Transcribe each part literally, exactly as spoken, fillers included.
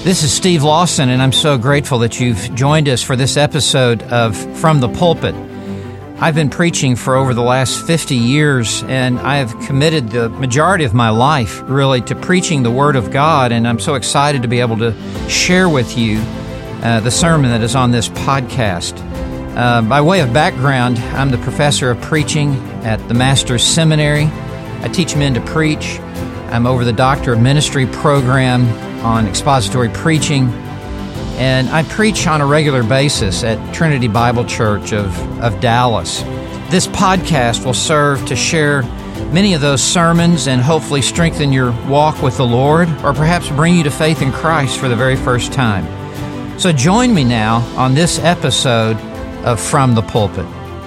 This is Steve Lawson, and I'm so grateful that you've joined us for this episode of From the Pulpit. I've been preaching for over the last fifty years, and I have committed the majority of my life, really, to preaching the Word of God, and I'm so excited to be able to share with you uh, the sermon that is on this podcast. Uh, by way of background, I'm the professor of preaching at the Master's Seminary. I teach men to preach. I'm over the Doctor of Ministry program on expository preaching, and I preach on a regular basis at Trinity Bible Church of, of Dallas. This podcast will serve to share many of those sermons and hopefully strengthen your walk with the Lord, or perhaps bring you to faith in Christ for the very first time. So join me now on this episode of From the Pulpit.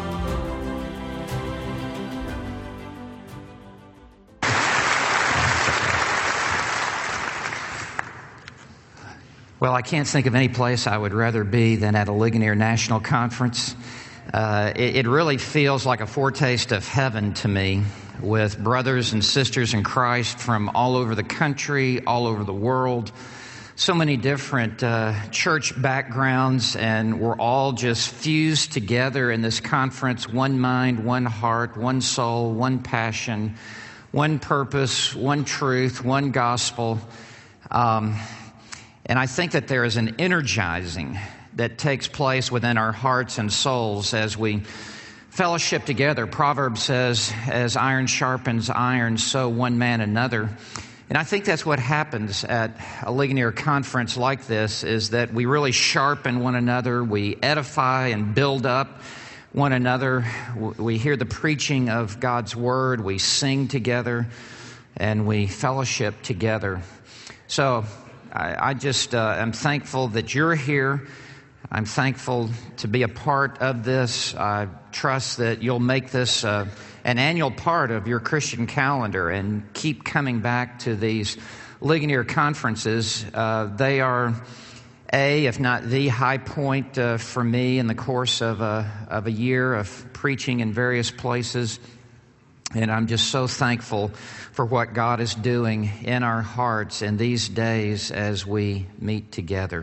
Well, I can't think of any place I would rather be than at a Ligonier National Conference. Uh, it, it really feels like a foretaste of heaven to me, with brothers and sisters in Christ from all over the country, all over the world, so many different uh, church backgrounds, and we're all just fused together in this conference, one mind, one heart, one soul, one passion, one purpose, one truth, one gospel. Um, And I think that there is an energizing that takes place within our hearts and souls as we fellowship together. Proverbs says, as iron sharpens iron, so one man another. And I think that's what happens at a Ligonier conference like this, is that we really sharpen one another, we edify and build up one another, we hear the preaching of God's Word, we sing together, and we fellowship together. So I, I just uh, am thankful that you're here. I'm thankful to be a part of this. I trust that you'll make this uh, an annual part of your Christian calendar and keep coming back to these Ligonier conferences. Uh, they are a, if not the high point uh, for me in the course of a, of a year of preaching in various places. And I'm just so thankful for what God is doing in our hearts in these days as we meet together.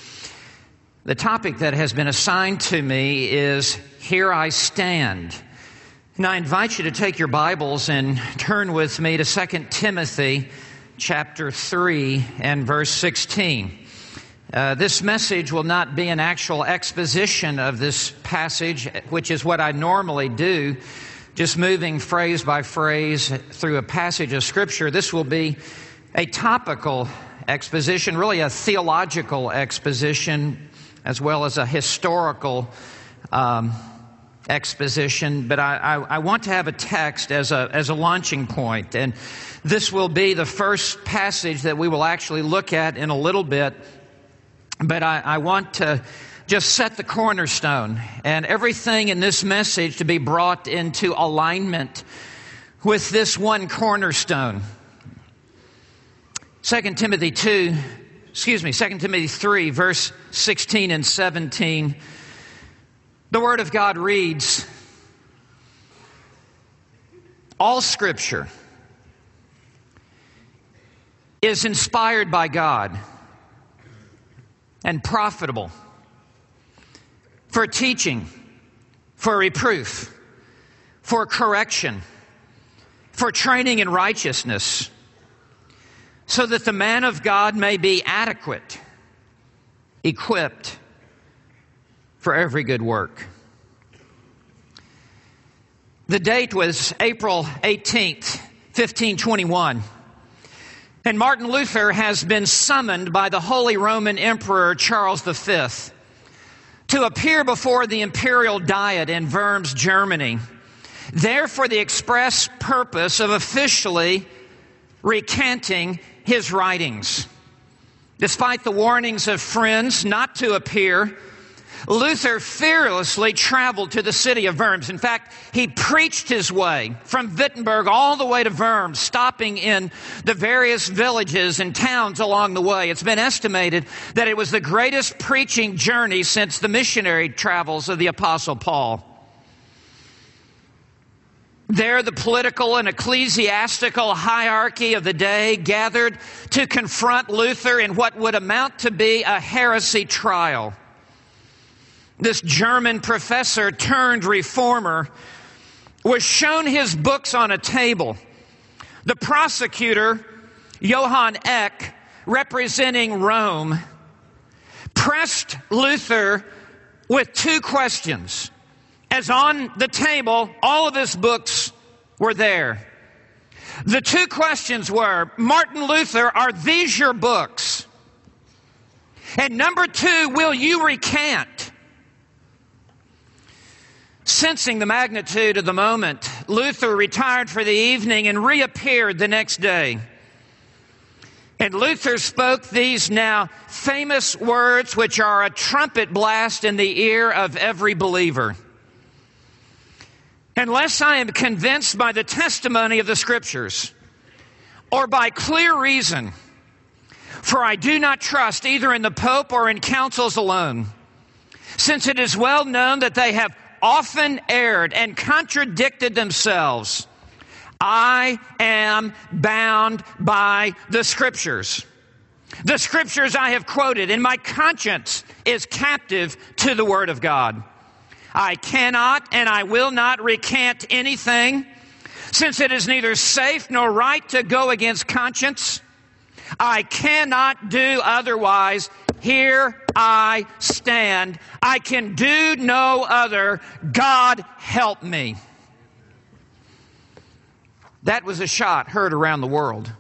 The topic that has been assigned to me is Here I Stand. And I invite you to take your Bibles and turn with me to Second Timothy chapter three and verse sixteen. Uh, this message will not be an actual exposition of this passage, which is what I normally do, just moving phrase by phrase through a passage of Scripture. This will be a topical exposition, really a theological exposition, as well as a historical um, exposition. But I, I, I want to have a text as a, as a launching point. And this will be the first passage that we will actually look at in a little bit. But I, I want to just set the cornerstone, and everything in this message to be brought into alignment with this one cornerstone. Second Timothy two, excuse me, Second Timothy three, verse sixteen and seventeen. The Word of God reads, all Scripture is inspired by God and profitable for teaching, for reproof, for correction, for training in righteousness, so that the man of God may be adequate, equipped for every good work. The date was April eighteenth, fifteen twenty-one. And Martin Luther has been summoned by the Holy Roman Emperor Charles the Fifth to appear before the imperial diet in Worms, Germany, there for the express purpose of officially recanting his writings. Despite the warnings of friends not to appear, Luther fearlessly traveled to the city of Worms. In fact, he preached his way from Wittenberg all the way to Worms, stopping in the various villages and towns along the way. It's been estimated that it was the greatest preaching journey since the missionary travels of the Apostle Paul. There, the political and ecclesiastical hierarchy of the day gathered to confront Luther in what would amount to be a heresy trial. This German professor turned reformer was shown his books on a table. The prosecutor, Johann Eck, representing Rome, pressed Luther with two questions. As on the table, all of his books were there. The two questions were, Martin Luther, are these your books? And number two, will you recant? Sensing the magnitude of the moment, Luther retired for the evening and reappeared the next day. And Luther spoke these now famous words, which are a trumpet blast in the ear of every believer. Unless I am convinced by the testimony of the Scriptures, or by clear reason, for I do not trust either in the Pope or in councils alone, since it is well known that they have often erred and contradicted themselves, I am bound by the Scriptures. The Scriptures I have quoted, and my conscience is captive to the Word of God. I cannot and I will not recant anything, since it is neither safe nor right to go against conscience. I cannot do otherwise. Here I stand. I can do no other. God help me. That was a shot heard around the world.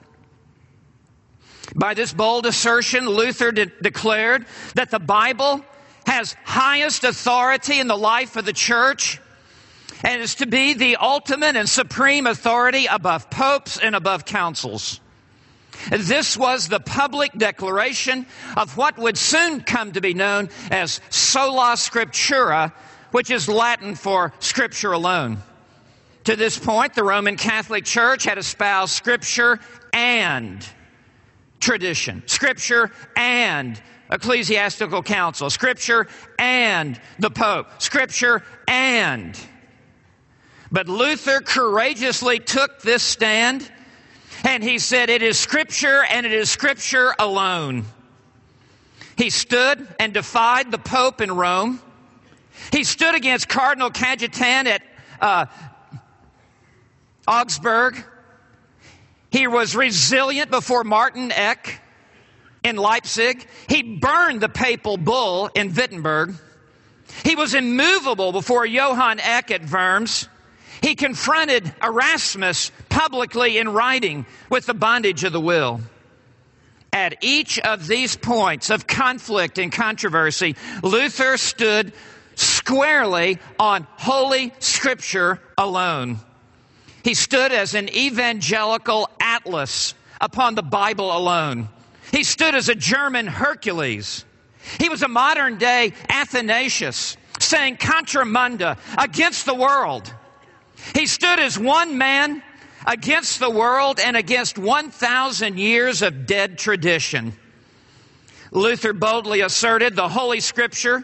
By this bold assertion, Luther de- declared that the Bible has highest authority in the life of the church and is to be the ultimate and supreme authority above popes and above councils. This was the public declaration of what would soon come to be known as sola scriptura, which is Latin for Scripture alone. To this point, the Roman Catholic Church had espoused Scripture and tradition, Scripture and ecclesiastical council, Scripture and the Pope, Scripture and. But Luther courageously took this stand, and he said, it is Scripture and it is Scripture alone. He stood and defied the Pope in Rome. He stood against Cardinal Cajetan at uh, Augsburg. He was resilient before Martin Eck in Leipzig. He burned the papal bull in Wittenberg. He was immovable before Johann Eck at Worms. He confronted Erasmus publicly in writing with the bondage of the will. At each of these points of conflict and controversy, Luther stood squarely on Holy Scripture alone. He stood as an evangelical atlas upon the Bible alone. He stood as a German Hercules. He was a modern-day Athanasius, saying contra munda, against the world. He stood as one man against the world and against one thousand years of dead tradition. Luther boldly asserted the Holy Scripture,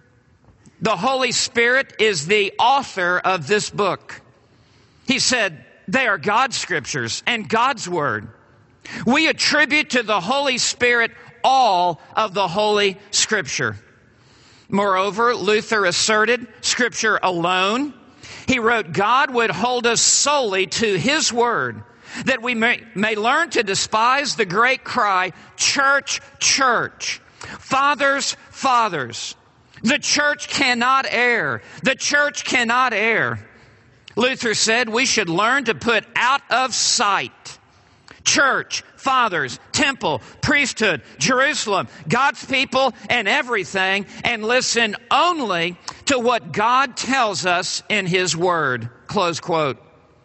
the Holy Spirit is the author of this book. He said, they are God's Scriptures and God's Word. We attribute to the Holy Spirit all of the Holy Scripture. Moreover, Luther asserted Scripture alone. He wrote, God would hold us solely to His Word, that we may, may learn to despise the great cry, church, church, fathers, fathers. The church cannot err. The church cannot err. Luther said we should learn to put out of sight church, fathers, temple, priesthood, Jerusalem, God's people, and everything, and listen only to what God tells us in His Word. Close quote.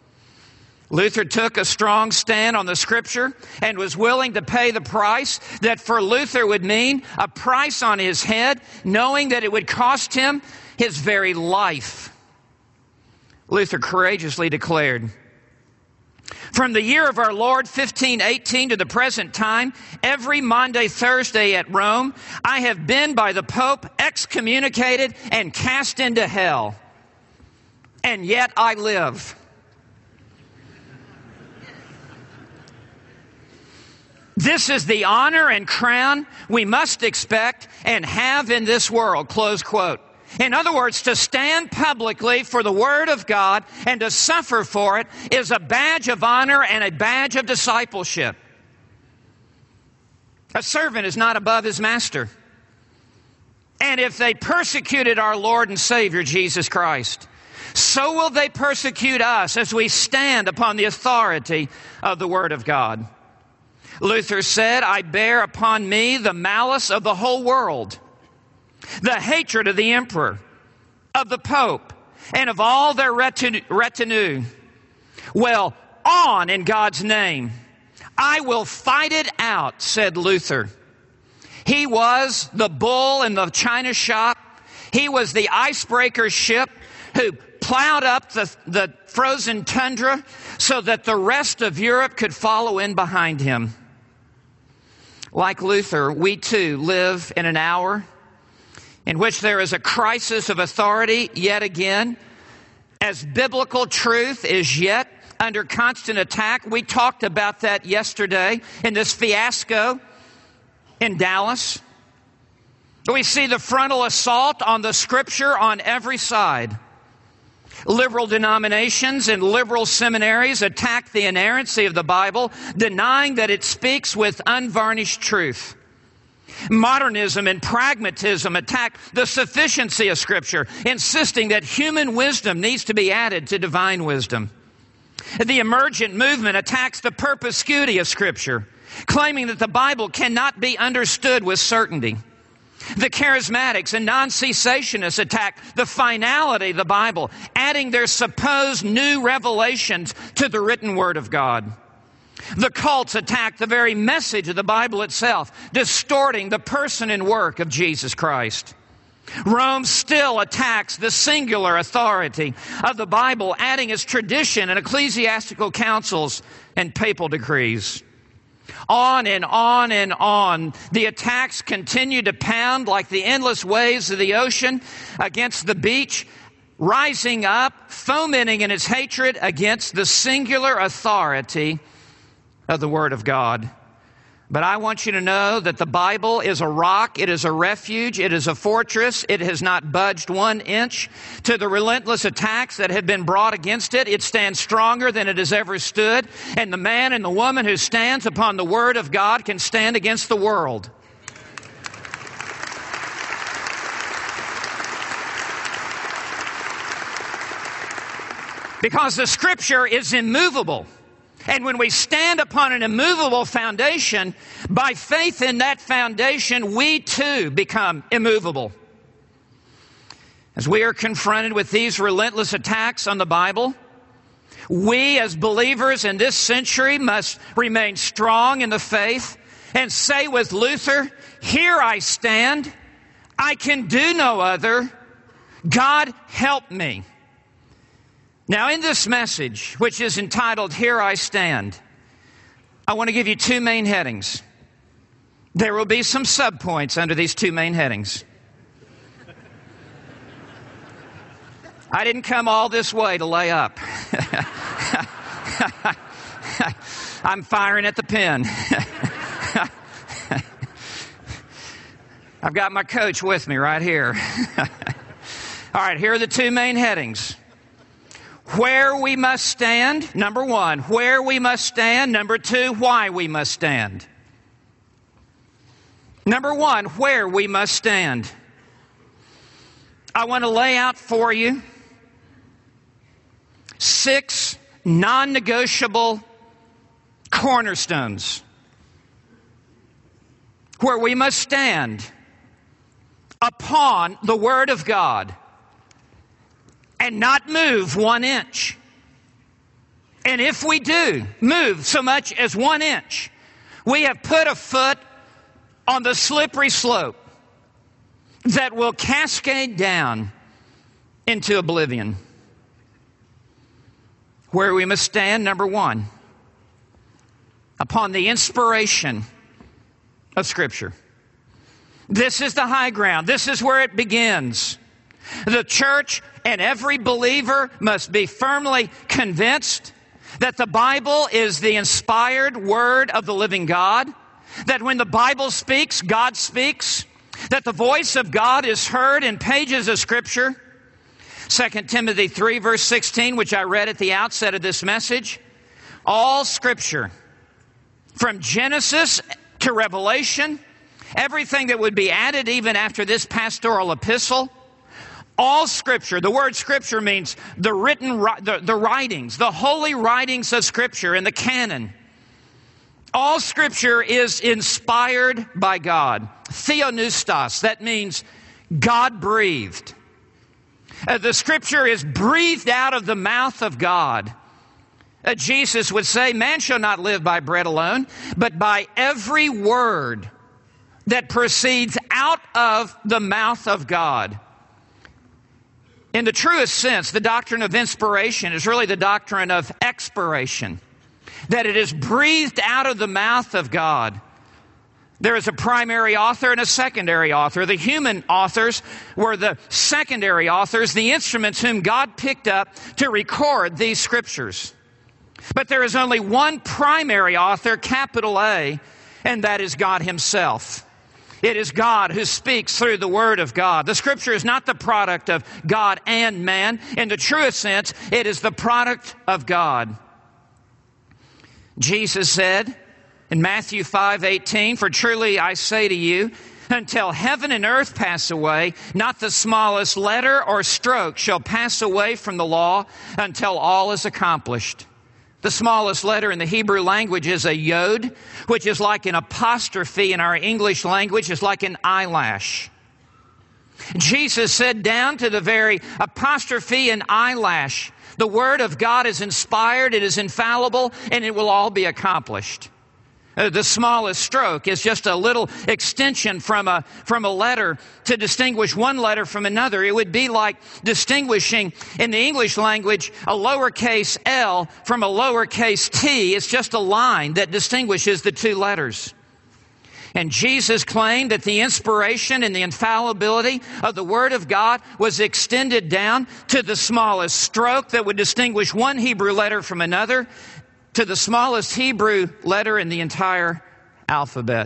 Luther took a strong stand on the Scripture and was willing to pay the price that for Luther would mean a price on his head, knowing that it would cost him his very life. Luther courageously declared, from the year of our Lord fifteen eighteen to the present time, every Maundy Thursday at Rome, I have been by the Pope excommunicated and cast into hell. And yet I live. This is the honor and crown we must expect and have in this world, close quote. In other words, to stand publicly for the Word of God and to suffer for it is a badge of honor and a badge of discipleship. A servant is not above his master. And if they persecuted our Lord and Savior, Jesus Christ, so will they persecute us as we stand upon the authority of the Word of God. Luther said, I bear upon me the malice of the whole world, the hatred of the emperor, of the pope, and of all their retinue. Well, on in God's name. I will fight it out, said Luther. He was the bull in the china shop. He was the icebreaker ship who plowed up the, the frozen tundra so that the rest of Europe could follow in behind him. Like Luther, we too live in an hour in which there is a crisis of authority yet again, as biblical truth is yet under constant attack. We talked about that yesterday in this fiasco in Dallas. We see the frontal assault on the Scripture on every side. Liberal denominations and liberal seminaries attack the inerrancy of the Bible, denying that it speaks with unvarnished truth. Modernism and pragmatism attack the sufficiency of Scripture, insisting that human wisdom needs to be added to divine wisdom. The emergent movement attacks the perspicuity of Scripture, claiming that the Bible cannot be understood with certainty. The charismatics and non-cessationists attack the finality of the Bible, adding their supposed new revelations to the written Word of God. The cults attack the very message of the Bible itself, distorting the person and work of Jesus Christ. Rome still attacks the singular authority of the Bible, adding its tradition and ecclesiastical councils and papal decrees. On and on and on, the attacks continue to pound like the endless waves of the ocean against the beach, rising up, fomenting in its hatred against the singular authority of the Word of God. But I want you to know that the Bible is a rock, it is a refuge, it is a fortress. It has not budged one inch to the relentless attacks that have been brought against it. It stands stronger than it has ever stood. And the man and the woman who stands upon the Word of God can stand against the world. Because the Scripture is immovable. And when we stand upon an immovable foundation, by faith in that foundation, we too become immovable. As we are confronted with these relentless attacks on the Bible, we as believers in this century must remain strong in the faith and say with Luther, "Here I stand. I can do no other. God help me." Now, in this message, which is entitled, "Here I Stand," I want to give you two main headings. There will be some subpoints under these two main headings. I didn't come all this way to lay up. I'm firing at the pin. I've got my coach with me right here. All right, here are the two main headings. Where we must stand, number one. Where we must stand, number two. Why we must stand. Number one, where we must stand. I want to lay out for you six non-negotiable cornerstones where we must stand upon the Word of God and not move one inch. And if we do move so much as one inch, we have put a foot on the slippery slope that will cascade down into oblivion. Where we must stand, number one, upon the inspiration of Scripture. This is the high ground. This is where it begins. The church and every believer must be firmly convinced that the Bible is the inspired Word of the living God, that when the Bible speaks, God speaks, that the voice of God is heard in pages of Scripture. Second Timothy three, verse sixteen, which I read at the outset of this message. All Scripture, from Genesis to Revelation, everything that would be added even after this pastoral epistle, all Scripture, the word Scripture means the written, the, the writings, the holy writings of Scripture in the canon. All Scripture is inspired by God. Theopneustos, that means God-breathed. Uh, the Scripture is breathed out of the mouth of God. Uh, Jesus would say, man shall not live by bread alone, but by every word that proceeds out of the mouth of God. In the truest sense, the doctrine of inspiration is really the doctrine of expiration, that it is breathed out of the mouth of God. There is a primary author and a secondary author. The human authors were the secondary authors, the instruments whom God picked up to record these Scriptures. But there is only one primary author, capital A, and that is God Himself. It is God who speaks through the Word of God. The Scripture is not the product of God and man. In the truest sense, it is the product of God. Jesus said in Matthew five eighteen, "For truly I say to you, until heaven and earth pass away, not the smallest letter or stroke shall pass away from the law until all is accomplished." The smallest letter in the Hebrew language is a yod, which is like an apostrophe in our English language, is like an eyelash. Jesus said down to the very apostrophe and eyelash, the Word of God is inspired, it is infallible, and it will all be accomplished. Uh, the smallest stroke is just a little extension from a from a letter to distinguish one letter from another. It would be like distinguishing in the English language a lowercase l from a lowercase t. It's just a line that distinguishes the two letters. And Jesus claimed that the inspiration and the infallibility of the Word of God was extended down to the smallest stroke that would distinguish one Hebrew letter from another, to the smallest Hebrew letter in the entire alphabet.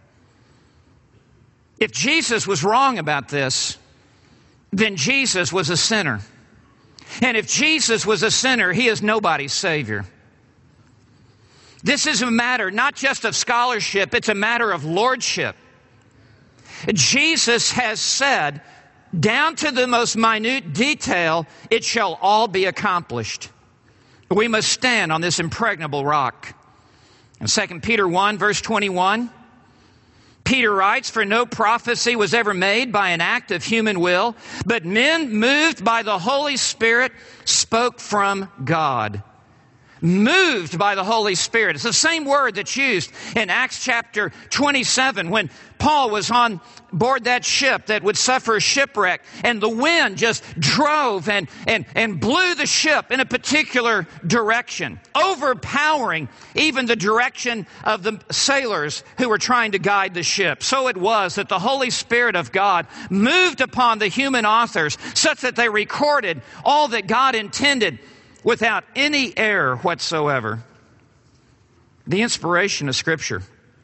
If Jesus was wrong about this, then Jesus was a sinner. And if Jesus was a sinner, He is nobody's Savior. This is a matter not just of scholarship, it's a matter of lordship. Jesus has said, down to the most minute detail, it shall all be accomplished. We must stand on this impregnable rock. In Second Peter one, verse twenty-one, Peter writes, "For no prophecy was ever made by an act of human will, but men moved by the Holy Spirit spoke from God." Moved by the Holy Spirit. It's the same word that's used in Acts chapter twenty-seven when Paul was on board that ship that would suffer a shipwreck, and the wind just drove and, and, and blew the ship in a particular direction, overpowering even the direction of the sailors who were trying to guide the ship. So it was that the Holy Spirit of God moved upon the human authors such that they recorded all that God intended without any error whatsoever. The inspiration of Scripture.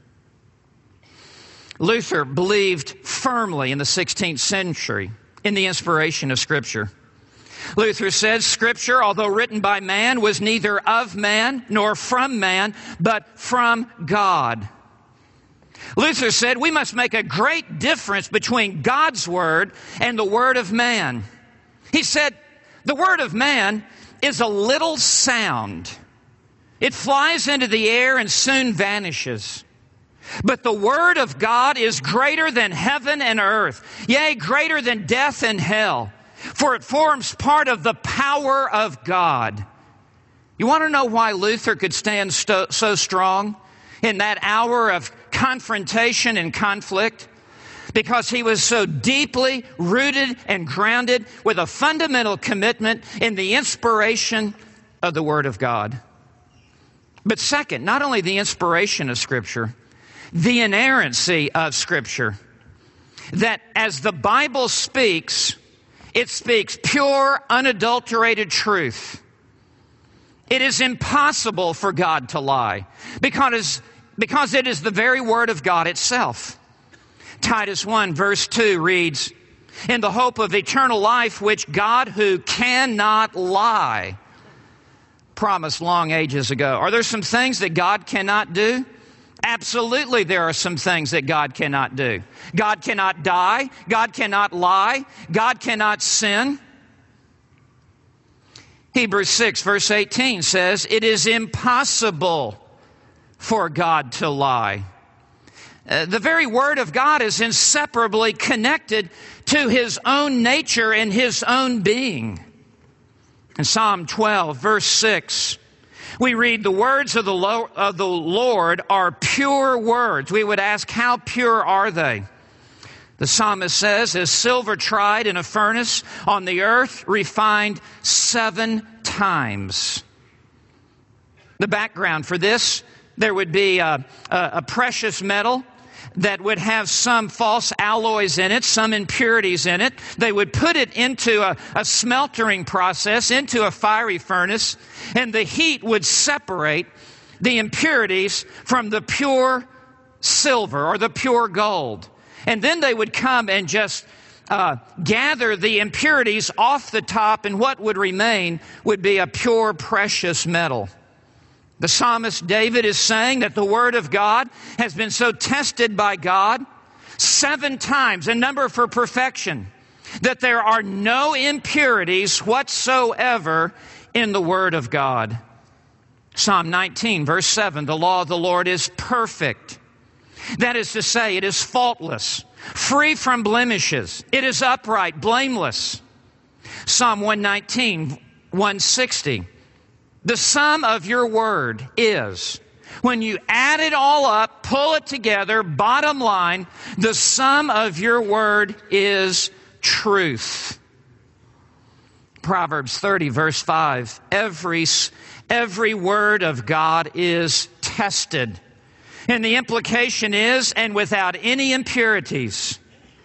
Luther believed firmly in the sixteenth century in the inspiration of Scripture. Luther said, Scripture, although written by man, was neither of man nor from man, but from God. Luther said, we must make a great difference between God's Word and the Word of man. He said, the Word of man is a little sound. It flies into the air and soon vanishes. But the Word of God is greater than heaven and earth, yea, greater than death and hell, for it forms part of the power of God. You want to know why Luther could stand sto- so strong in that hour of confrontation and conflict? Because he was so deeply rooted and grounded with a fundamental commitment in the inspiration of the Word of God. But second, not only the inspiration of Scripture, the inerrancy of Scripture. That as the Bible speaks, it speaks pure, unadulterated truth. It is impossible for God to lie, because because it is the very Word of God itself. Titus one verse two reads, "In the hope of eternal life, which God, who cannot lie, promised long ages ago." Are there some things that God cannot do? Absolutely, there are some things that God cannot do. God cannot die. God cannot lie. God cannot sin. Hebrews six verse eighteen says, "It is impossible for God to lie." Uh, the very Word of God is inseparably connected to His own nature and His own being. In Psalm twelve, verse six, we read, "The words of the, Lo- of the Lord are pure words." We would ask, how pure are they? The psalmist says, "As silver tried in a furnace, on the earth refined seven times." The background for this, there would be a, a, a precious metal that would have some false alloys in it, some impurities in it. They would put it into a, a smeltering process, into a fiery furnace, and the heat would separate the impurities from the pure silver or the pure gold. And then they would come and just uh, gather the impurities off the top, and what would remain would be a pure, precious metal. The psalmist David is saying that the Word of God has been so tested by God seven times, a number for perfection, that there are no impurities whatsoever in the Word of God. Psalm nineteen, verse seven, "The law of the Lord is perfect." That is to say, it is faultless, free from blemishes. It is upright, blameless. Psalm one nineteen, one sixty, "The sum of your word is," when you add it all up, pull it together, bottom line, the sum of your word is truth. Proverbs thirty, verse five, every, every word of God is tested. And the implication is, and without any impurities.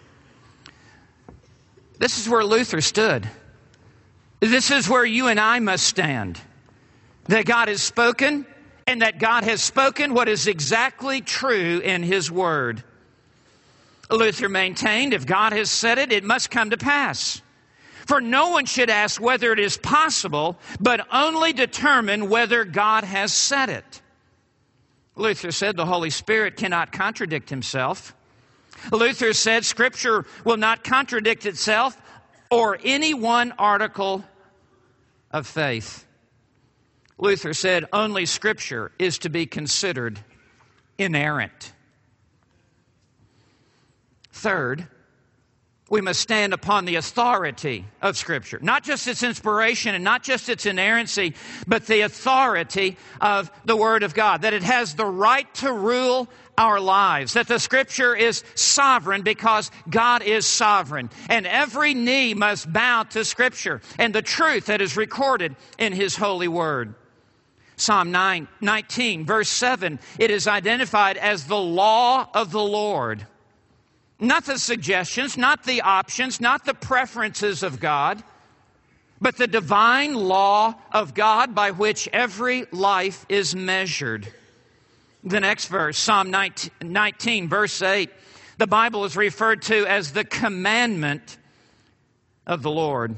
This is where Luther stood. This is where you and I must stand. That God has spoken, and that God has spoken what is exactly true in His Word. Luther maintained, if God has said it, it must come to pass. For no one should ask whether it is possible, but only determine whether God has said it. Luther said the Holy Spirit cannot contradict Himself. Luther said Scripture will not contradict itself or any one article of faith. Luther said only Scripture is to be considered inerrant. Third, we must stand upon the authority of Scripture. Not just its inspiration and not just its inerrancy, but the authority of the Word of God. That it has the right to rule our lives. That the Scripture is sovereign because God is sovereign. And every knee must bow to Scripture and the truth that is recorded in His holy Word. Psalm nine, nineteen, verse seven, it is identified as the law of the Lord. Not the suggestions, not the options, not the preferences of God, but the divine law of God by which every life is measured. The next verse, Psalm nineteen, verse eight, the Bible is referred to as the commandment of the Lord.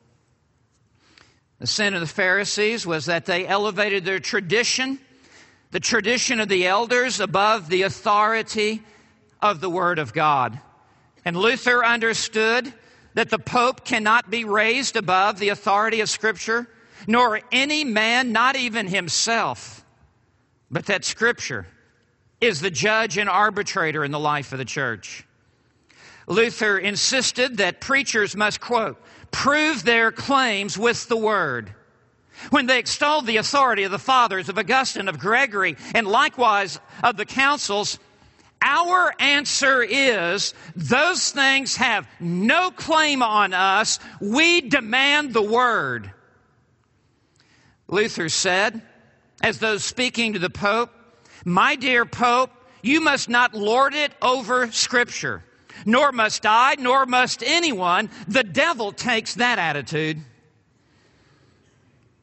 The sin of the Pharisees was that they elevated their tradition, the tradition of the elders, above the authority of the Word of God. And Luther understood that the Pope cannot be raised above the authority of Scripture, nor any man, not even himself, but that Scripture is the judge and arbitrator in the life of the church. Luther insisted that preachers must, quote, prove their claims with the Word. When they extolled the authority of the fathers, of Augustine, of Gregory, and likewise of the councils, our answer is, those things have no claim on us. We demand the Word. Luther said, as though speaking to the Pope, my dear Pope, you must not lord it over Scripture. Nor must I, nor must anyone. The devil takes that attitude.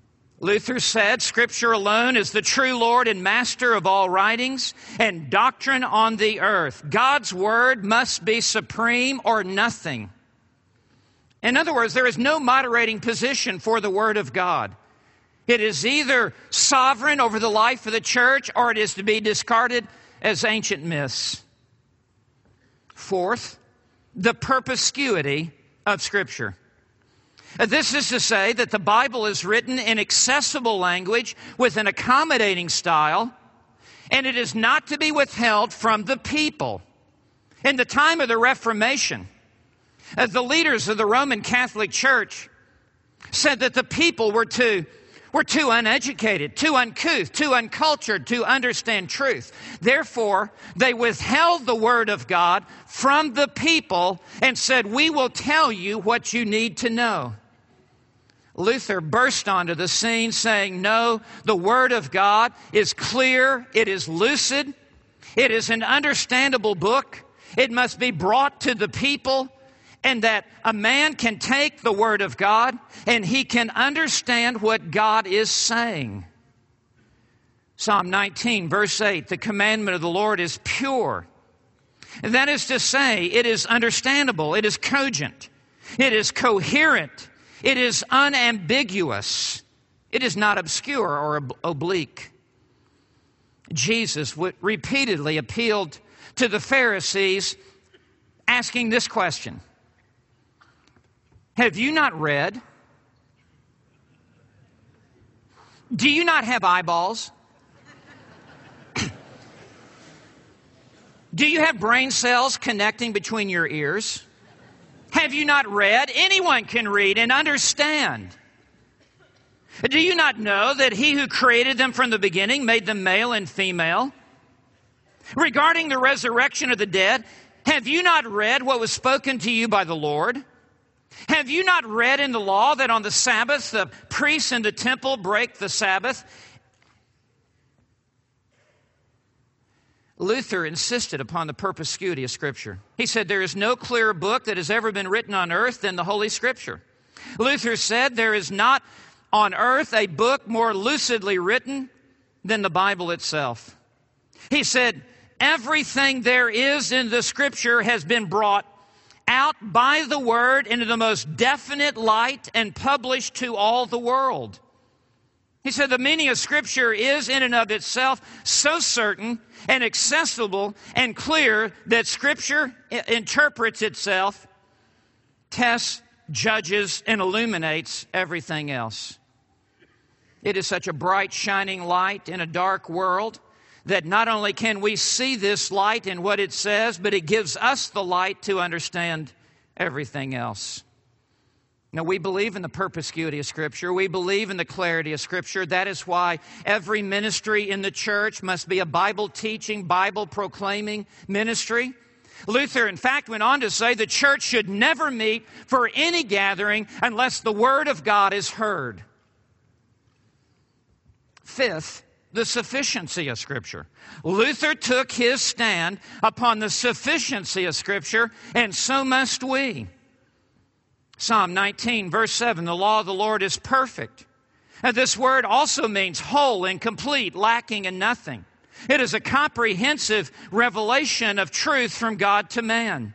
Luther said, Scripture alone is the true Lord and master of all writings and doctrine on the earth. God's word must be supreme or nothing. In other words, there is no moderating position for the word of God. It is either sovereign over the life of the church or it is to be discarded as ancient myths. Fourth, the perspicuity of Scripture. This is to say that the Bible is written in accessible language with an accommodating style, and it is not to be withheld from the people. In the time of the Reformation, the leaders of the Roman Catholic Church said that the people were too, were too uneducated, too uncouth, too uncultured to understand truth. Therefore, they withheld the Word of God from the people and said, "We will tell you what you need to know." Luther burst onto the scene saying, no, the Word of God is clear, it is lucid, it is an understandable book, it must be brought to the people, and that a man can take the Word of God and he can understand what God is saying. Psalm nineteen, verse eight, the commandment of the Lord is pure. And that is to say, it is understandable, it is cogent, it is coherent, it is unambiguous. It is not obscure or ob- oblique. Jesus w- repeatedly appealed to the Pharisees asking this question. Have you not read? Do you not have eyeballs? Do you have brain cells connecting between your ears? Have you not read? Anyone can read and understand. Do you not know that He who created them from the beginning made them male and female? Regarding the resurrection of the dead, have you not read what was spoken to you by the Lord? Have you not read in the law that on the Sabbath the priests in the temple break the Sabbath? Luther insisted upon the perspicuity of Scripture. He said there is no clearer book that has ever been written on earth than the Holy Scripture. Luther said there is not on earth a book more lucidly written than the Bible itself. He said everything there is in the Scripture has been brought out by the Word into the most definite light and published to all the world. He said the meaning of Scripture is in and of itself so certain and accessible and clear that Scripture interprets itself, tests, judges, and illuminates everything else. It is such a bright, shining light in a dark world that not only can we see this light in what it says, but it gives us the light to understand everything else. Now, we believe in the perspicuity of Scripture. We believe in the clarity of Scripture. That is why every ministry in the church must be a Bible-teaching, Bible-proclaiming ministry. Luther, in fact, went on to say the church should never meet for any gathering unless the Word of God is heard. Fifth, the sufficiency of Scripture. Luther took his stand upon the sufficiency of Scripture, and so must we. Psalm nineteen, verse seven, the law of the Lord is perfect. And this word also means whole and complete, lacking in nothing. It is a comprehensive revelation of truth from God to man.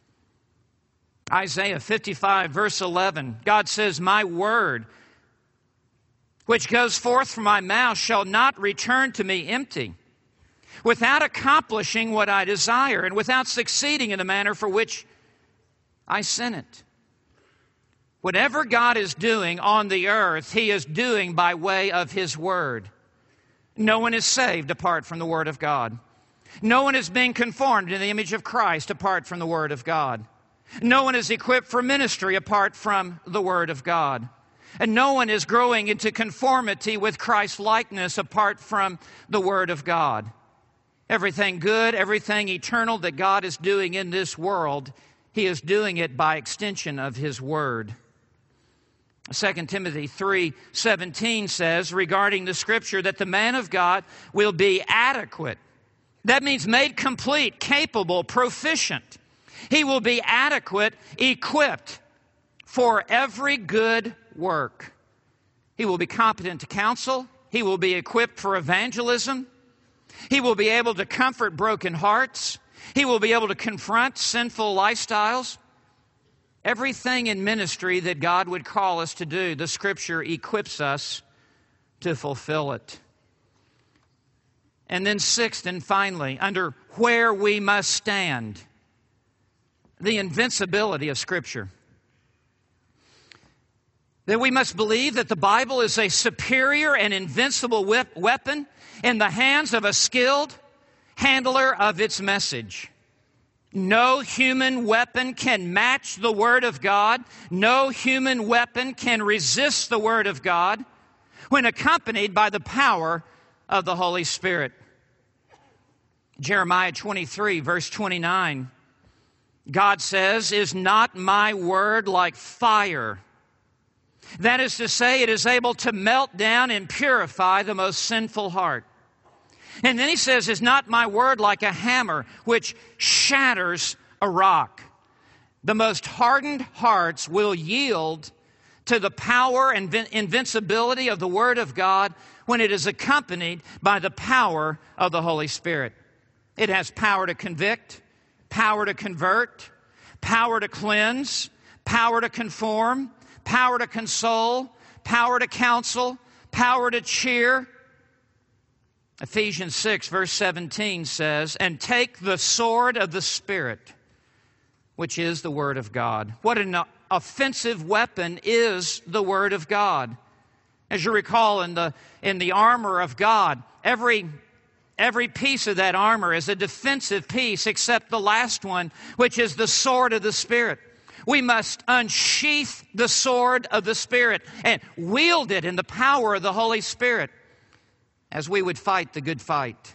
Isaiah fifty-five, verse eleven, God says, my word, which goes forth from my mouth, shall not return to me empty, without accomplishing what I desire, and without succeeding in the manner for which I sent it. Whatever God is doing on the earth, He is doing by way of His Word. No one is saved apart from the Word of God. No one is being conformed to the image of Christ apart from the Word of God. No one is equipped for ministry apart from the Word of God. And no one is growing into conformity with Christ's likeness apart from the Word of God. Everything good, everything eternal that God is doing in this world, He is doing it by extension of His Word. Second Timothy three seventeen says regarding the Scripture that the man of God will be adequate. That means made complete, capable, proficient. He will be adequate, equipped for every good work. He will be competent to counsel. He will be equipped for evangelism. He will be able to comfort broken hearts. He will be able to confront sinful lifestyles. Everything in ministry that God would call us to do, the Scripture equips us to fulfill it. And then sixth and finally, under where we must stand, the invincibility of Scripture. That we must believe that the Bible is a superior and invincible weapon in the hands of a skilled handler of its message. No human weapon can match the Word of God. No human weapon can resist the Word of God when accompanied by the power of the Holy Spirit. Jeremiah twenty-three, verse twenty-nine, God says, "Is not my word like fire? That is to say, it is able to melt down and purify the most sinful heart." And then he says, "Is not my word like a hammer which shatters a rock?" The most hardened hearts will yield to the power and invincibility of the Word of God when it is accompanied by the power of the Holy Spirit. It has power to convict, power to convert, power to cleanse, power to conform, power to console, power to counsel, power to cheer. Ephesians six, verse seventeen says, "And take the sword of the Spirit, which is the Word of God." What an offensive weapon is the Word of God. As you recall, in the, in the armor of God, every, every piece of that armor is a defensive piece except the last one, which is the sword of the Spirit. We must unsheath the sword of the Spirit and wield it in the power of the Holy Spirit as we would fight the good fight.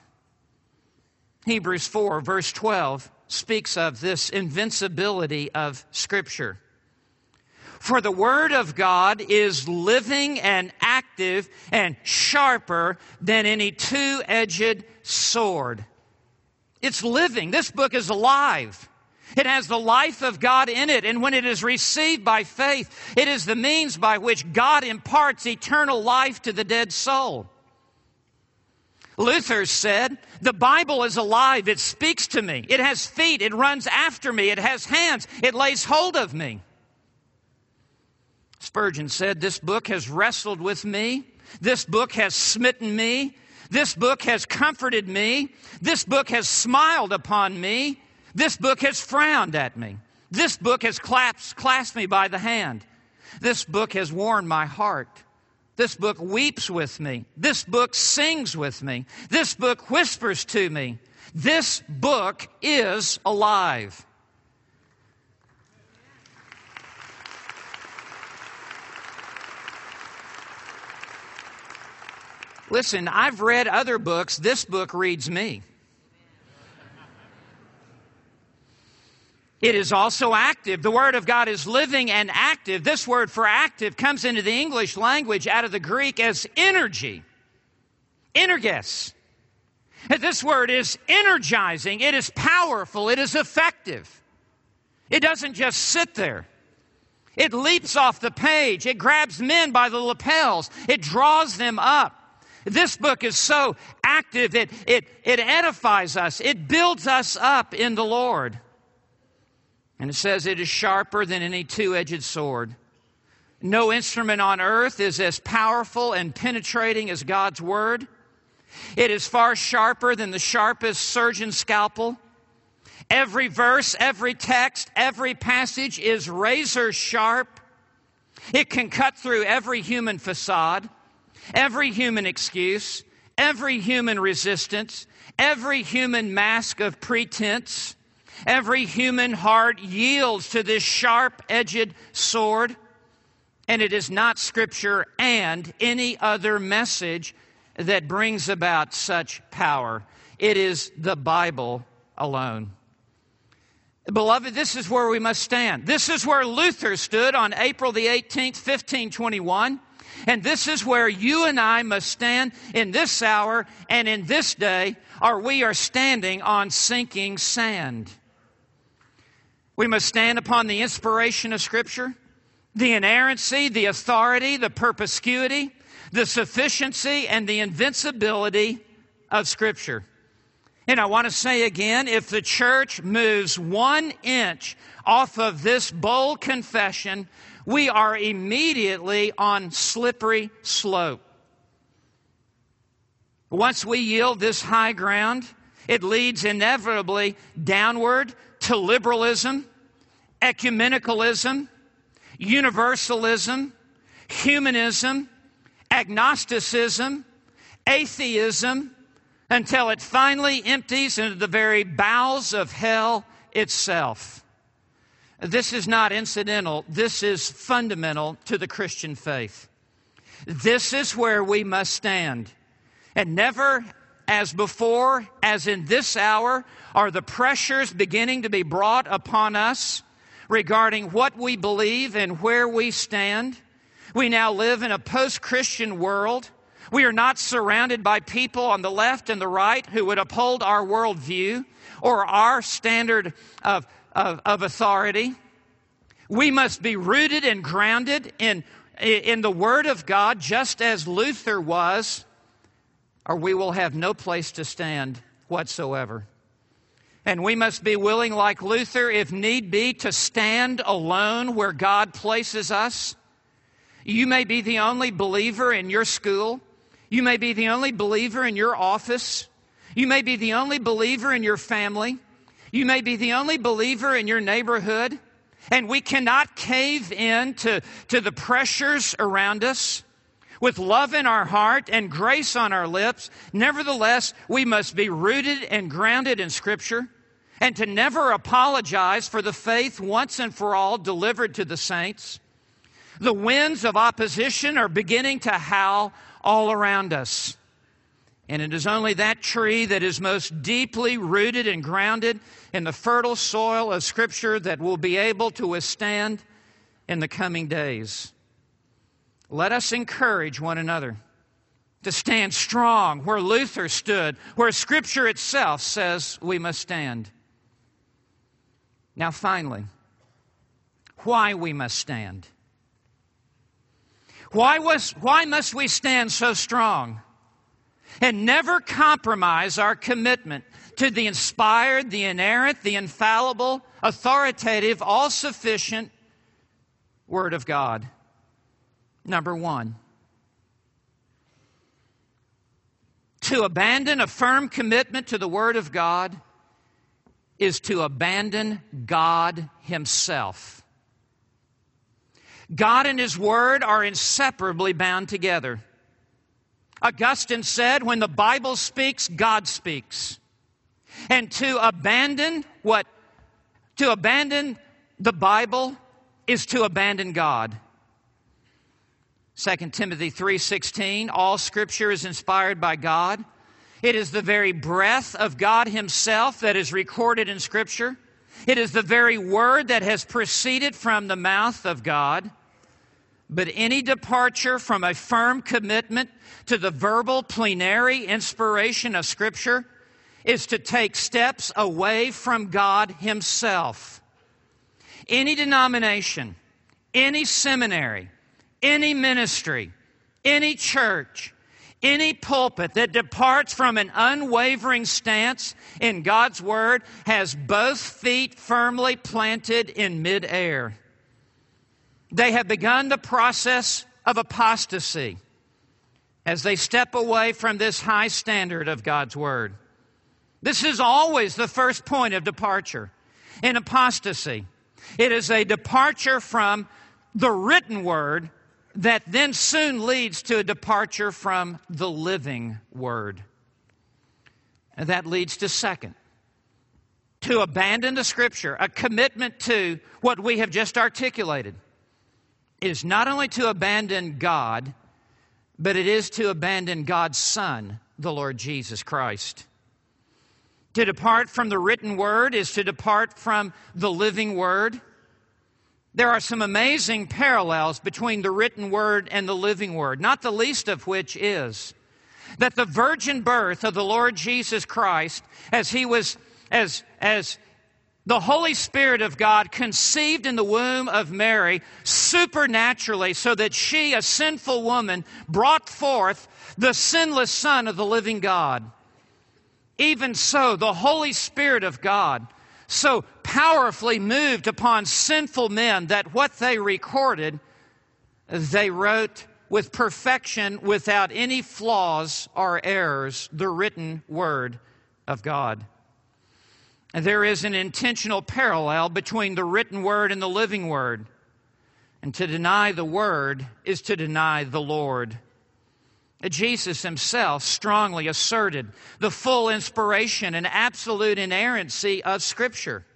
Hebrews four, verse twelve, speaks of this invincibility of Scripture. "For the Word of God is living and active and sharper than any two-edged sword." It's living. This book is alive. It has the life of God in it, and when it is received by faith, it is the means by which God imparts eternal life to the dead soul. Luther said, "The Bible is alive. It speaks to me. It has feet. It runs after me. It has hands. It lays hold of me." Spurgeon said, "This book has wrestled with me. This book has smitten me. This book has comforted me. This book has smiled upon me. This book has frowned at me. This book has clasped, clasped me by the hand. This book has warmed my heart. This book weeps with me. This book sings with me. This book whispers to me. This book is alive." Listen, I've read other books. This book reads me. It is also active. The Word of God is living and active. This word for active comes into the English language out of the Greek as energy. Energes. This word is energizing. It is powerful. It is effective. It doesn't just sit there. It leaps off the page. It grabs men by the lapels. It draws them up. This book is so active, it, it, it edifies us. It builds us up in the Lord. And it says it is sharper than any two-edged sword. No instrument on earth is as powerful and penetrating as God's Word. It is far sharper than the sharpest surgeon's scalpel. Every verse, every text, every passage is razor sharp. It can cut through every human facade, every human excuse, every human resistance, every human mask of pretense. Every human heart yields to this sharp-edged sword, and it is not Scripture and any other message that brings about such power. It is the Bible alone. Beloved, this is where we must stand. This is where Luther stood on April the eighteenth, fifteen twenty-one. And this is where you and I must stand in this hour and in this day, or we are standing on sinking sand. We must stand upon the inspiration of Scripture, the inerrancy, the authority, the perspicuity, the sufficiency, and the invincibility of Scripture. And I want to say again, if the church moves one inch off of this bold confession, we are immediately on slippery slope. Once we yield this high ground, it leads inevitably downward to liberalism, ecumenicalism, universalism, humanism, agnosticism, atheism, until it finally empties into the very bowels of hell itself. This is not incidental. This is fundamental to the Christian faith. This is where we must stand. And never as before, as in this hour, are the pressures beginning to be brought upon us regarding what we believe and where we stand. We now live in a post-Christian world. We are not surrounded by people on the left and the right who would uphold our worldview or our standard of, of, of authority. We must be rooted and grounded in, in the Word of God, just as Luther was, or we will have no place to stand whatsoever. And we must be willing, like Luther, if need be, to stand alone where God places us. You may be the only believer in your school. You may be the only believer in your office. You may be the only believer in your family. You may be the only believer in your neighborhood. And we cannot cave in to, to the pressures around us. With love in our heart and grace on our lips, nevertheless, we must be rooted and grounded in Scripture, and to never apologize for the faith once and for all delivered to the saints. The winds of opposition are beginning to howl all around us. And it is only that tree that is most deeply rooted and grounded in the fertile soil of Scripture that will be able to withstand in the coming days. Let us encourage one another to stand strong where Luther stood, where Scripture itself says we must stand. Now finally, why we must stand. Why, was, why must we stand so strong and never compromise our commitment to the inspired, the inerrant, the infallible, authoritative, all-sufficient Word of God? Number one, to abandon a firm commitment to the Word of God is to abandon God Himself. God and His Word are inseparably bound together. Augustine said, when the Bible speaks, God speaks. And to abandon what? To abandon the Bible is to abandon God. Second Timothy three sixteen, all Scripture is inspired by God. It is the very breath of God Himself that is recorded in Scripture. It is the very Word that has proceeded from the mouth of God. But any departure from a firm commitment to the verbal plenary inspiration of Scripture is to take steps away from God Himself. Any denomination, any seminary, any ministry, any church, any pulpit that departs from an unwavering stance in God's Word has both feet firmly planted in midair. They have begun the process of apostasy as they step away from this high standard of God's Word. This is always the first point of departure in apostasy. It is a departure from the written Word that then soon leads to a departure from the living Word. And that leads to second, to abandon the Scripture, a commitment to what we have just articulated. It is not only to abandon God, but it is to abandon God's Son, the Lord Jesus Christ. To depart from the written Word is to depart from the living Word. There are some amazing parallels between the written Word and the living Word, not the least of which is that the virgin birth of the Lord Jesus Christ, as He was, as, as The Holy Spirit of God conceived in the womb of Mary supernaturally so that she, a sinful woman, brought forth the sinless Son of the living God. Even so, the Holy Spirit of God so powerfully moved upon sinful men that what they recorded, they wrote with perfection, without any flaws or errors, the written Word of God. And there is an intentional parallel between the written Word and the living Word. And to deny the Word is to deny the Lord. Jesus himself strongly asserted the full inspiration and absolute inerrancy of Scripture.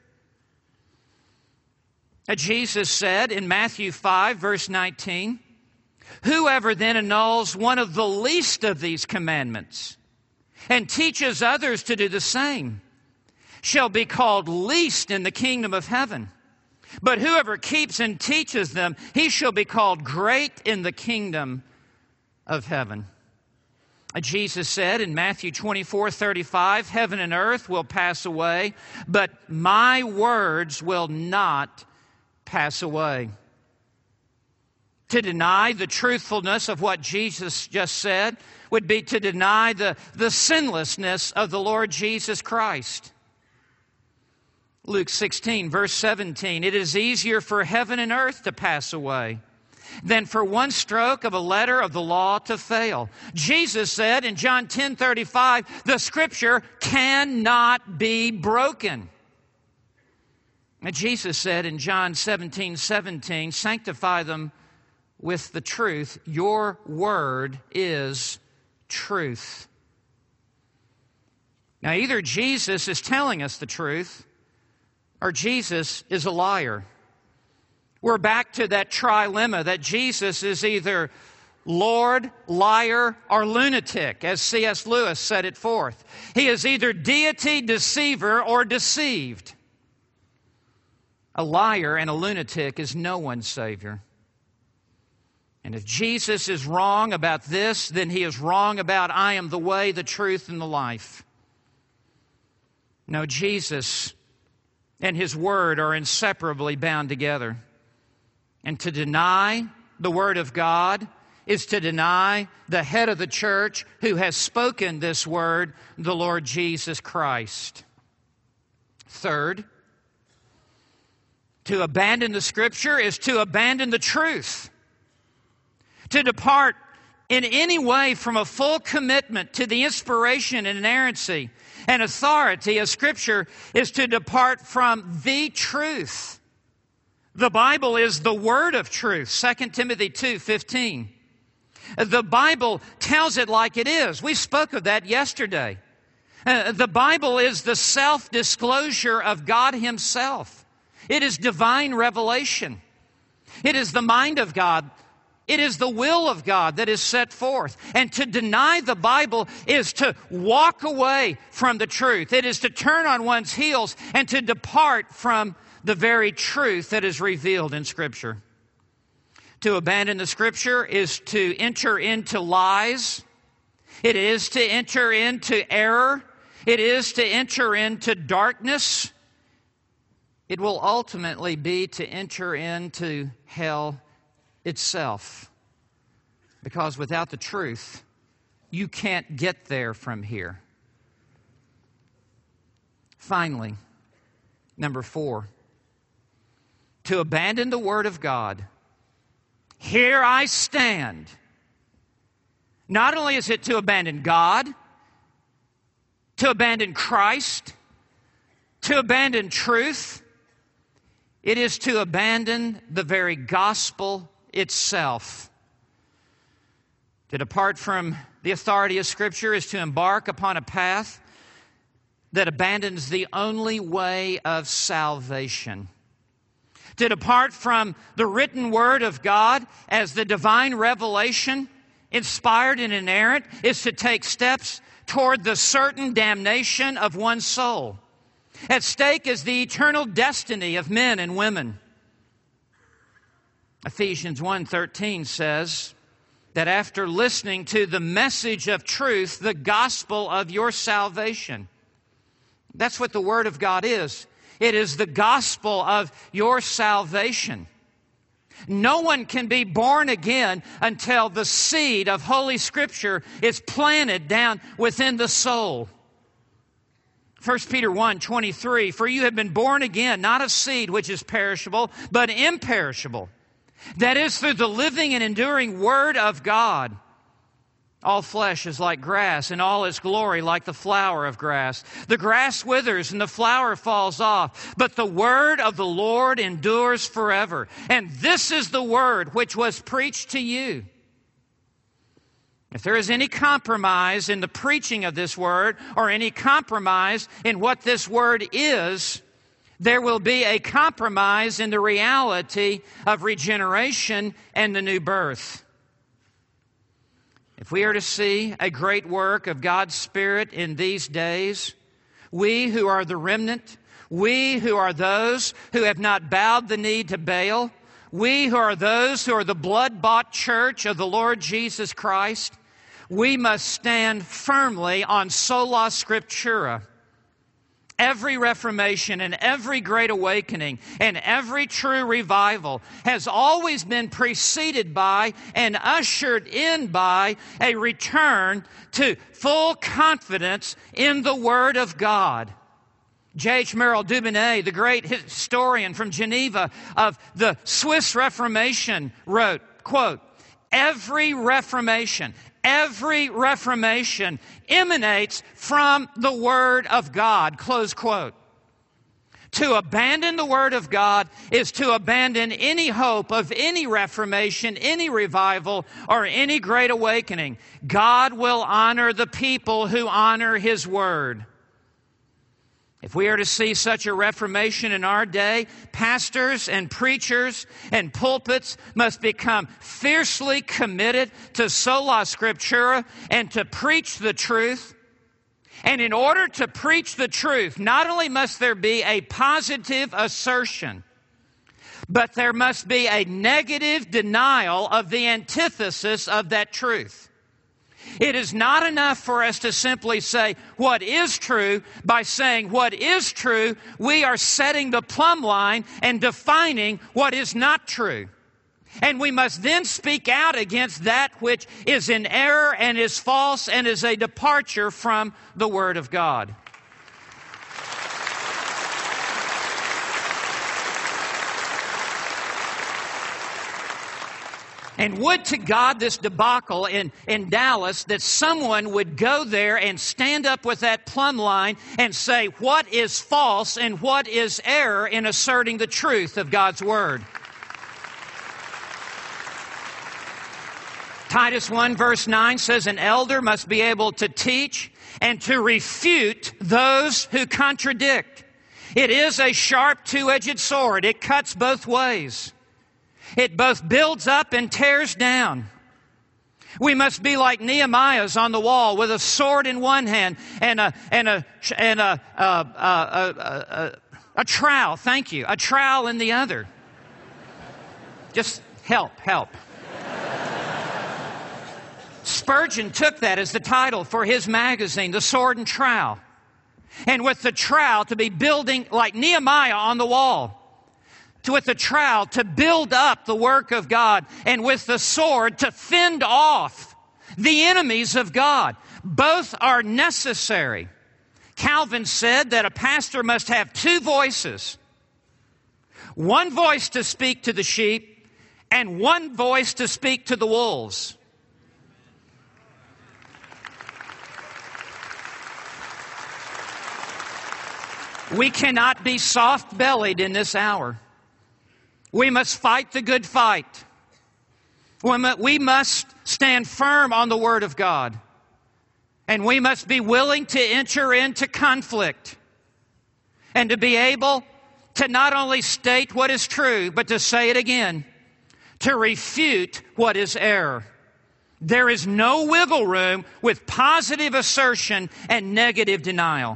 Jesus said in Matthew five, verse nineteen, "Whoever then annuls one of the least of these commandments and teaches others to do the same shall be called least in the kingdom of heaven. But whoever keeps and teaches them, he shall be called great in the kingdom of heaven." Jesus said in Matthew twenty-four, thirty-five, "Heaven and earth will pass away, but my words will not pass away." To deny the truthfulness of what Jesus just said would be to deny the, the sinlessness of the Lord Jesus Christ. Luke sixteen, verse seventeen, "It is easier for heaven and earth to pass away than for one stroke of a letter of the law to fail." Jesus said in John ten, thirty-five, "The Scripture cannot be broken." And Jesus said in John seventeen, seventeen, "Sanctify them with the truth. Your word is truth." Now, either Jesus is telling us the truth or Jesus is a liar. We're back to that trilemma that Jesus is either Lord, liar, or lunatic, as C S Lewis set it forth. He is either deity, deceiver, or deceived. A liar and a lunatic is no one's Savior. And if Jesus is wrong about this, then he is wrong about "I am the way, the truth, and the life." No, Jesus and His Word are inseparably bound together. And to deny the Word of God is to deny the head of the church who has spoken this Word, the Lord Jesus Christ. Third, to abandon the Scripture is to abandon the truth. To depart in any way from a full commitment to the inspiration and inerrancy and authority of Scripture is to depart from the truth. The Bible is the word of truth, Second Timothy two fifteen. The Bible tells it like it is. We spoke of that yesterday. Uh, the Bible is the self-disclosure of God Himself. It is divine revelation. It is the mind of God. It is the will of God that is set forth. And to deny the Bible is to walk away from the truth. It is to turn on one's heels and to depart from the very truth that is revealed in Scripture. To abandon the Scripture is to enter into lies. It is to enter into error. It is to enter into darkness. It will ultimately be to enter into hell itself. Because without the truth, you can't get there from here. Finally, number four, to abandon the Word of God. Here I stand. Not only is it to abandon God, to abandon Christ, to abandon truth, it is to abandon the very gospel itself. To depart from the authority of Scripture is to embark upon a path that abandons the only way of salvation. To depart from the written Word of God as the divine revelation, inspired and inerrant, is to take steps toward the certain damnation of one's soul. At stake is the eternal destiny of men and women. Ephesians one thirteen says that after listening to the message of truth, the gospel of your salvation, that's what the Word of God is. It is the gospel of your salvation. No one can be born again until the seed of Holy Scripture is planted down within the soul. First Peter one twenty-three, for you have been born again, not of seed which is perishable, but imperishable. That is through the living and enduring Word of God. All flesh is like grass, and all its glory like the flower of grass. The grass withers and the flower falls off, but the word of the Lord endures forever. And this is the word which was preached to you. If there is any compromise in the preaching of this word, or any compromise in what this word is, there will be a compromise in the reality of regeneration and the new birth. If we are to see a great work of God's Spirit in these days, we who are the remnant, we who are those who have not bowed the knee to Baal, we who are those who are the blood-bought church of the Lord Jesus Christ, we must stand firmly on sola scriptura. Every Reformation and every great awakening and every true revival has always been preceded by and ushered in by a return to full confidence in the Word of God. J H Merrill Dubonnet, the great historian from Geneva of the Swiss Reformation, wrote, quote, every Reformation, every Reformation emanates from the Word of God, close quote. To abandon the Word of God is to abandon any hope of any Reformation, any revival, or any great awakening. God will honor the people who honor His Word. If we are to see such a reformation in our day, pastors and preachers and pulpits must become fiercely committed to sola scriptura and to preach the truth. And in order to preach the truth, not only must there be a positive assertion, but there must be a negative denial of the antithesis of that truth. It is not enough for us to simply say what is true. By saying what is true, we are setting the plumb line and defining what is not true. And we must then speak out against that which is in error and is false and is a departure from the Word of God. And would to God this debacle in, in Dallas that someone would go there and stand up with that plumb line and say what is false and what is error in asserting the truth of God's Word. Titus one verse nine says, an elder must be able to teach and to refute those who contradict. It is a sharp two-edged sword. It cuts both ways. It both builds up and tears down. We must be like Nehemiah's on the wall with a sword in one hand and a and a and a a, a, a, a, a trowel. Thank you, a trowel in the other. Just help, help. Spurgeon took that as the title for his magazine, The Sword and Trowel, and with the trowel to be building like Nehemiah on the wall. To, with the trowel to build up the work of God, and with the sword to fend off the enemies of God. Both are necessary. Calvin said that a pastor must have two voices. One voice to speak to the sheep, and one voice to speak to the wolves. We cannot be soft-bellied in this hour. We must fight the good fight. We must stand firm on the Word of God. And we must be willing to enter into conflict and to be able to not only state what is true, but to say it again, to refute what is error. There is no wiggle room with positive assertion and negative denial.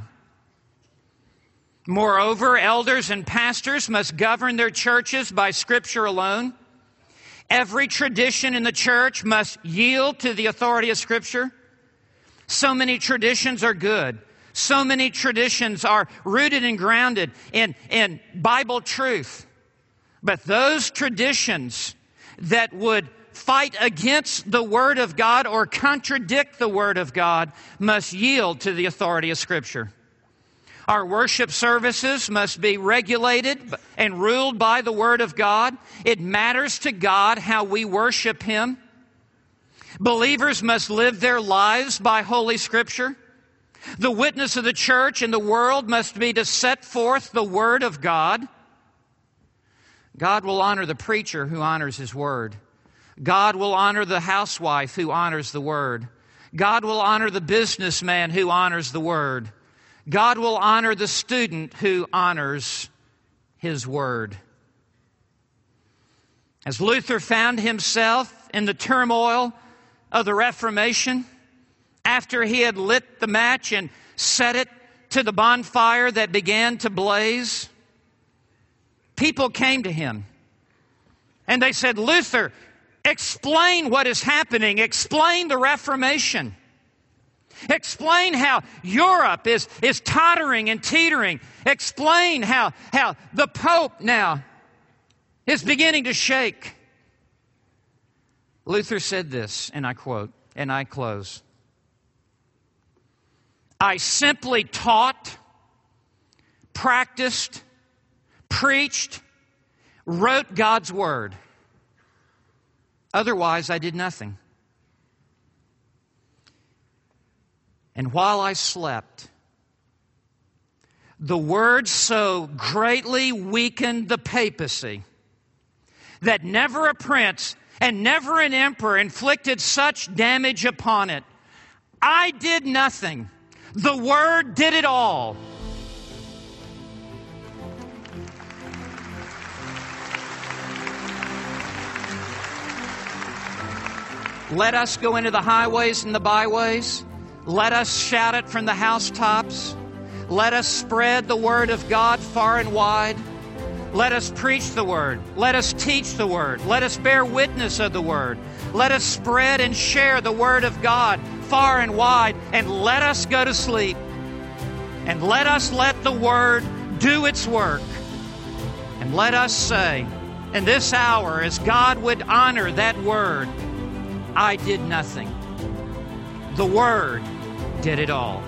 Moreover, elders and pastors must govern their churches by Scripture alone. Every tradition in the church must yield to the authority of Scripture. So many traditions are good. So many traditions are rooted and grounded in, in Bible truth. But those traditions that would fight against the Word of God or contradict the Word of God must yield to the authority of Scripture. Our worship services must be regulated and ruled by the Word of God. It matters to God how we worship Him. Believers must live their lives by Holy Scripture. The witness of the church in the world must be to set forth the Word of God. God will honor the preacher who honors His Word. God will honor the housewife who honors the Word. God will honor the businessman who honors the Word. God will honor the student who honors His Word. As Luther found himself in the turmoil of the Reformation, after he had lit the match and set it to the bonfire that began to blaze, people came to him and they said, "Luther, explain what is happening. Explain the Reformation. Explain how Europe is, is tottering and teetering. Explain how, how the Pope now is beginning to shake." Luther said this, and I quote, and I close, "I simply taught, practiced, preached, wrote God's Word. Otherwise, I did nothing. And while I slept, the Word so greatly weakened the papacy that never a prince and never an emperor inflicted such damage upon it. I did nothing. The Word did it all." Let us go into the highways and the byways. Let us shout it from the housetops. Let us spread the Word of God far and wide. Let us preach the Word. Let us teach the Word. Let us bear witness of the Word. Let us spread and share the Word of God far and wide. And let us go to sleep. And let us let the Word do its work. And let us say, in this hour, as God would honor that Word, I did nothing. The Word did it all.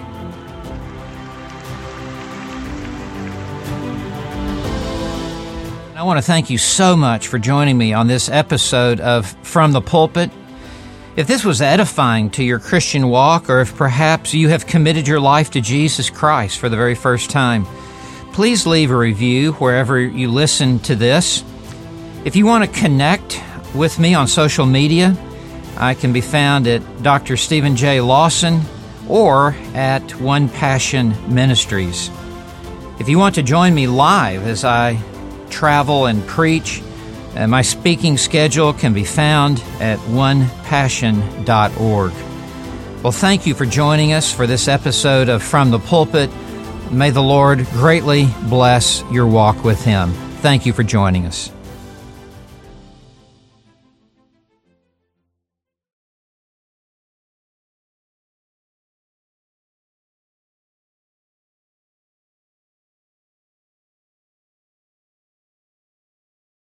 I want to thank you so much for joining me on this episode of From the Pulpit. If this was edifying to your Christian walk, or if perhaps you have committed your life to Jesus Christ for the very first time, please leave a review wherever you listen to this. If you want to connect with me on social media, I can be found at Doctor Stephen J. Lawson or at One Passion Ministries. If you want to join me live as I travel and preach, uh, my speaking schedule can be found at one passion dot org. Well, thank you for joining us for this episode of From the Pulpit. May the Lord greatly bless your walk with Him. Thank you for joining us.